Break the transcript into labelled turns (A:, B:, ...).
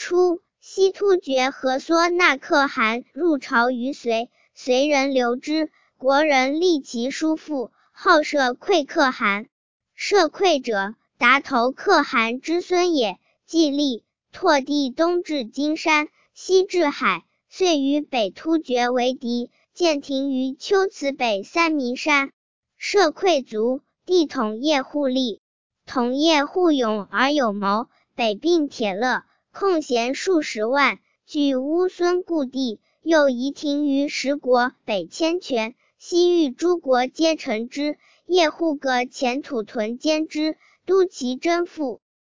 A: 初，西突厥和缩那可汗入朝于隋，隋人留之，国人立其叔父，号摄馈可汗。摄馈者，达头可汗之孙也，既立，拓地东至金山，西至海，遂与北突厥为敌，建亭于龟兹北三弥山。摄馈卒，帝统叶护立。统叶护勇而有谋，北并铁勒，控弦数十万，据乌孙故地，又移庭于十国，北牵权，西域诸国皆臣之。叶护各前土屯兼之，都其征赋。